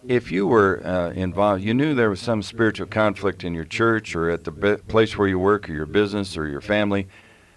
If you were involved, you knew there was some spiritual conflict in your church or at the place where you work or your business or your family,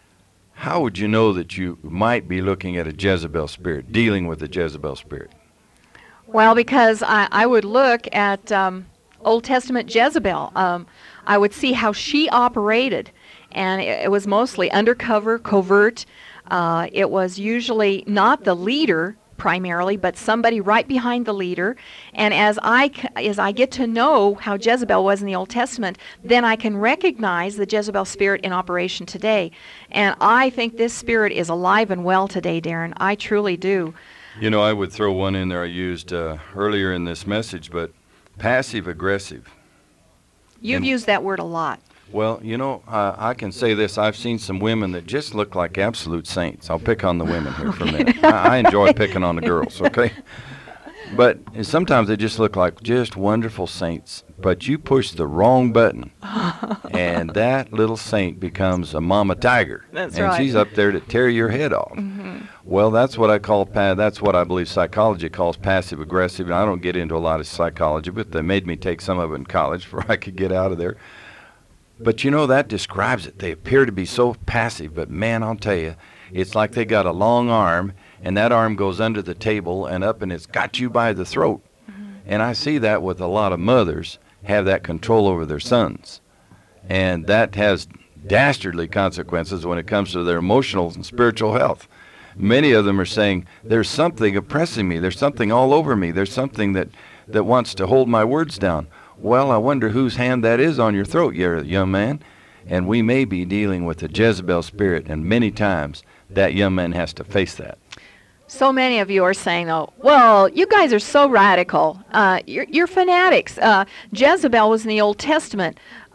how would you know that you might be looking at a Jezebel spirit, dealing with a Jezebel spirit? Well, because I would look at Old Testament Jezebel. I would see how she operated, and it was mostly undercover, covert. It was usually not the leader primarily, but somebody right behind the leader. And as I get to know how Jezebel was in the Old Testament, then I can recognize the Jezebel spirit in operation today. And I think this spirit is alive and well today, Darren. I truly do. You know, I would throw one in there I used earlier in this message, but passive-aggressive. You've used that word a lot. Well, you know, I can say this. I've seen some women that just look like absolute saints. I'll pick on the women here for a minute. I enjoy picking on the girls, okay? But sometimes they just look like just wonderful saints. But you push the wrong button, and that little saint becomes a mama tiger. That's and right. She's up there to tear your head off. Mm-hmm. Well, that's what I believe psychology calls passive-aggressive. And I don't get into a lot of psychology, but they made me take some of it in college before I could get out of there. But you know, that describes it. They appear to be so passive, but man, I'll tell you, it's like they got a long arm, and that arm goes under the table and up, and it's got you by the throat. Mm-hmm. And I see that with a lot of mothers have that control over their sons. And that has dastardly consequences when it comes to their emotional and spiritual health. Many of them are saying, there's something oppressing me. There's something all over me. There's something that wants to hold my words down. Well, I wonder whose hand that is on your throat, young man. And we may be dealing with a Jezebel spirit, and many times that young man has to face that. So many of you are saying, though, well, you guys are so radical. You're fanatics. Jezebel was in the Old Testament.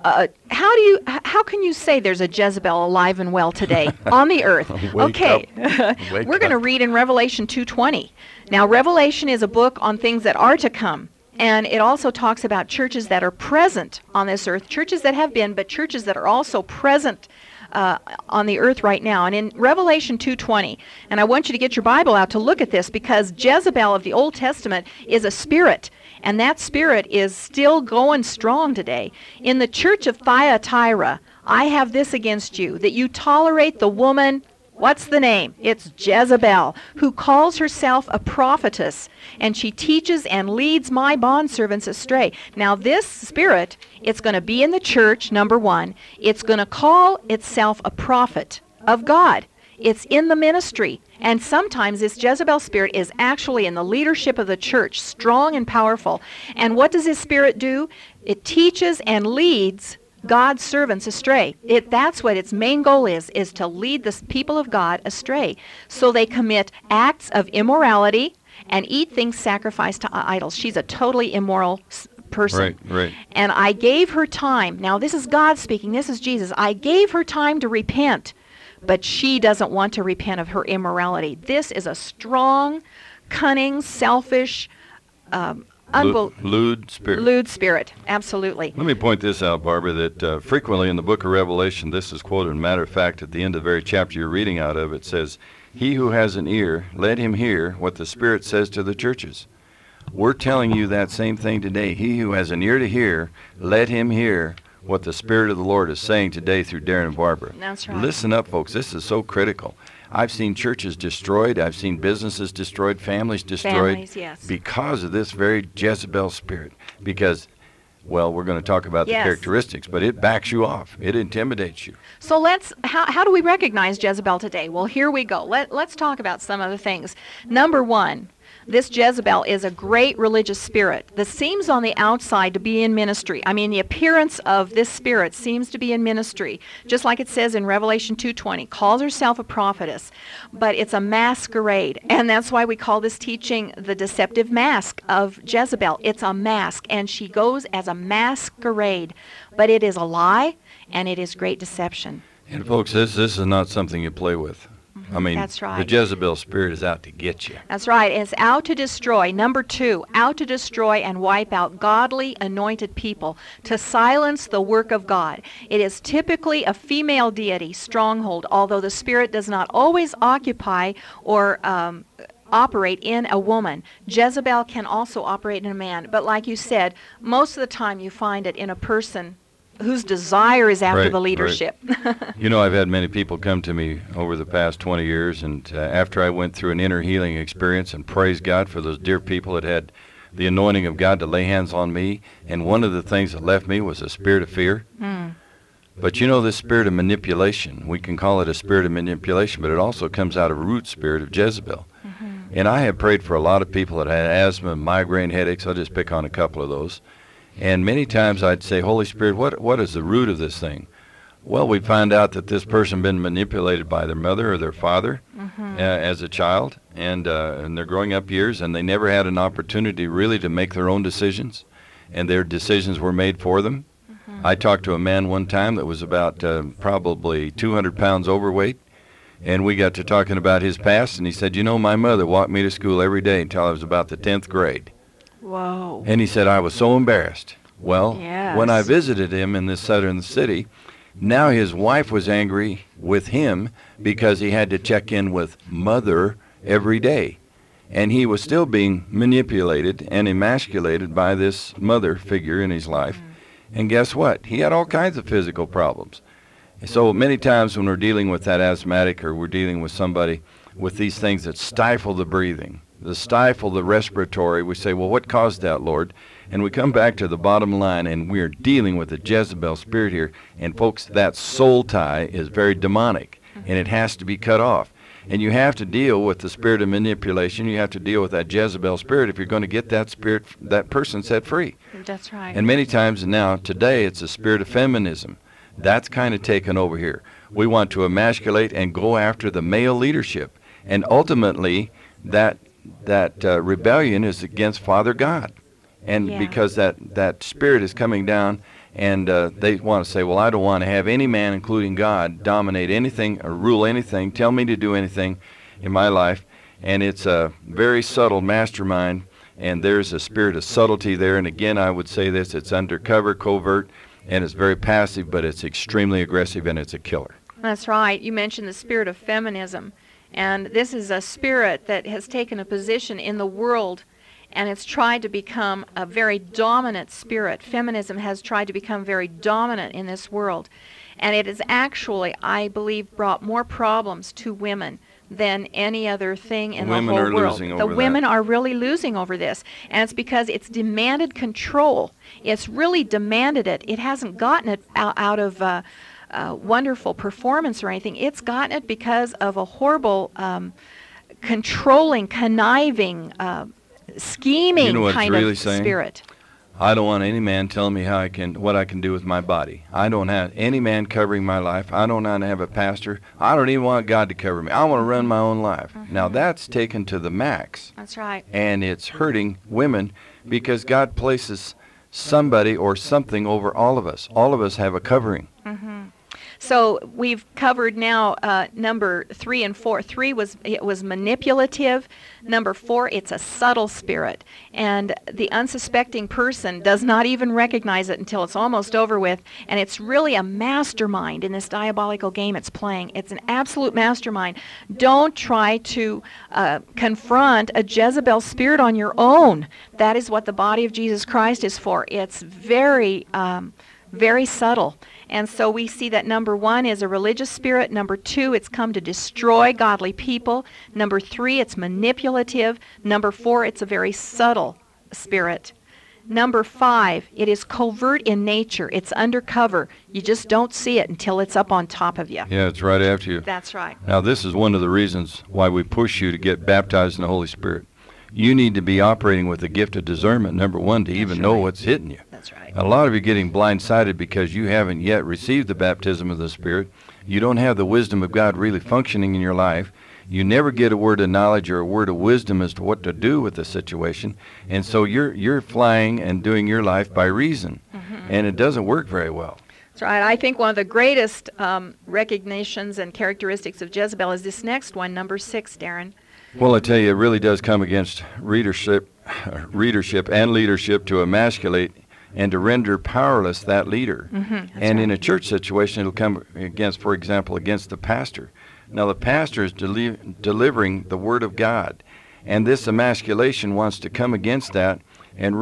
How can you say there's a Jezebel alive and well today on the earth? Okay, we're going to read in Revelation 2:20. Now, Revelation is a book on things that are to come. And it also talks about churches that are present on this earth, churches that have been, but churches that are also present on the earth right now. And in Revelation 2:20, and I want you to get your Bible out to look at this, because Jezebel of the Old Testament is a spirit, and that spirit is still going strong today. In the church of Thyatira, I have this against you, that you tolerate the woman. What's the name? It's Jezebel, who calls herself a prophetess, and she teaches and leads my bondservants astray. Now this spirit, it's going to be in the church, number one. It's going to call itself a prophet of God. It's in the ministry. And sometimes this Jezebel spirit is actually in the leadership of the church, strong and powerful. And what does this spirit do? It teaches and leads God's servants astray. That's what its main goal is to lead the people of God astray. So they commit acts of immorality and eat things sacrificed to idols. She's a totally immoral person. Right. And I gave her time. Now this is God speaking. This is Jesus. I gave her time to repent, but she doesn't want to repent of her immorality. This is a strong, cunning, selfish, lewd spirit. Lewd spirit, absolutely. Let me point this out, Barbara, that frequently in the book of Revelation, this is quoted. Matter of fact, at the end of the very chapter you're reading out of, it says, "He who has an ear, let him hear what the Spirit says to the churches." We're telling you that same thing today. He who has an ear to hear, let him hear what the Spirit of the Lord is saying today through Darren and Barbara. That's right. Listen up, folks. This is so critical. I've seen churches destroyed. I've seen businesses destroyed, families destroyed yes. because of this very Jezebel spirit. Because, well, we're going to talk about the characteristics, but it backs you off. It intimidates you. So how do we recognize Jezebel today? Well, here we go. Let's talk about some of the things. Number one, this Jezebel is a great religious spirit that seems on the outside to be in ministry. I mean, the appearance of this spirit seems to be in ministry, just like it says in Revelation 2:20, calls herself a prophetess, but it's a masquerade. And that's why we call this teaching the deceptive mask of Jezebel. It's a mask, and she goes as a masquerade, but it is a lie, and it is great deception. And folks, this is not something you play with. I mean, that's right. The Jezebel spirit is out to get you. That's right. It's out to destroy. Number two, out to destroy and wipe out godly, anointed people, to silence the work of God. It is typically a female deity stronghold, although the spirit does not always occupy or operate in a woman. Jezebel can also operate in a man. But like you said, most of the time you find it in a person whose desire is after Right, the right. leadership. You know, I've had many people come to me over the past 20 years, and after I went through an inner healing experience, and praise God for those dear people that had the anointing of God to lay hands on me, and one of the things that left me was a spirit of fear. But you know, this spirit of manipulation, we can call it a spirit of manipulation, but it also comes out of a root spirit of Jezebel. And I have prayed for a lot of people that had asthma, migraine headaches. I'll just pick on a couple of those. And many times I'd say, Holy Spirit, what is the root of this thing? Well, we find out that this person been manipulated by their mother or their father as a child, and in their growing up years, and they never had an opportunity really to make their own decisions, and their decisions were made for them. I talked to a man one time that was about probably 200 pounds overweight, and we got to talking about his past, and he said, you know, my mother walked me to school every day until I was about the 10th grade. Whoa. And he said, I was so embarrassed. Well, Yes. when I visited him in this southern city, now his wife was angry with him because he had to check in with mother every day. And he was still being manipulated and emasculated by this mother figure in his life. And guess what? He had all kinds of physical problems. So many times when we're dealing with that asthmatic, or we're dealing with somebody with these things that stifle the breathing, that stifle the respiratory, we say, well, what caused that, Lord? And we come back to the bottom line, and we're dealing with a Jezebel spirit here. And folks, that soul tie is very demonic, and it has to be cut off. And you have to deal with the spirit of manipulation. You have to deal with that Jezebel spirit if you're going to get that spirit, that person set free. That's right. And many times now, today, it's a spirit of feminism. That's kind of taken over here. We want to emasculate and go after the male leadership. And ultimately, that rebellion is against Father God. And Yeah. because that spirit is coming down, and they want to say, well, I don't want to have any man, including God, dominate anything or rule anything, tell me to do anything in my life. And it's a very subtle mastermind, and there's a spirit of subtlety there. And again, I would say this, it's undercover, covert, and it's very passive, but it's extremely aggressive, and it's a killer. That's right. You mentioned the spirit of feminism. And this is a spirit that has taken a position in the world, and it's tried to become a very dominant spirit. Feminism has tried to become very dominant in this world. And it has actually, I believe, brought more problems to women than any other thing in the Women whole are world. losing The over that. women are really losing over this. And it's because it's demanded control. It's really demanded it. It hasn't gotten it out of wonderful performance or anything. It's gotten it because of a horrible, controlling, conniving, scheming You know what it's kind really of saying? spirit. I don't want any man telling me what I can do with my body. I don't have any man covering my life. I don't want to have a pastor. I don't even want God to cover me. I want to run my own life. Now that's taken to the max, That's right. and it's hurting women because God places somebody or something over all of us. All of us have a covering. So we've covered now number 3 and 4. 3 was manipulative. Number 4, it's a subtle spirit, and the unsuspecting person does not even recognize it until it's almost over with. And it's really a mastermind in this diabolical game it's playing. It's an absolute mastermind. Don't try to confront a Jezebel spirit on your own. That is what the body of Jesus Christ is for. It's very, very subtle. And so we see that number 1 is a religious spirit. Number 2, it's come to destroy godly people. Number 3, it's manipulative. Number 4, it's a very subtle spirit. Number 5, it is covert in nature. It's undercover. You just don't see it until it's up on top of you. Yeah, it's right after you. That's right. Now, this is one of the reasons why we push you to get baptized in the Holy Spirit. You need to be operating with the gift of discernment, number 1, to even know right. what's hitting you. That's right. A lot of you getting blindsided because you haven't yet received the baptism of the Spirit. You don't have the wisdom of God really functioning in your life. You never get a word of knowledge or a word of wisdom as to what to do with the situation. And so you're flying and doing your life by reason. And it doesn't work very well. That's right. I think one of the greatest recognitions and characteristics of Jezebel is this next one, number 6, Darren. Well, I tell you, it really does come against readership and leadership to emasculate and to render powerless that leader. And in a church situation, it'll come against, for example, against the pastor. Now, the pastor is delivering the Word of God, And this emasculation wants to come against that and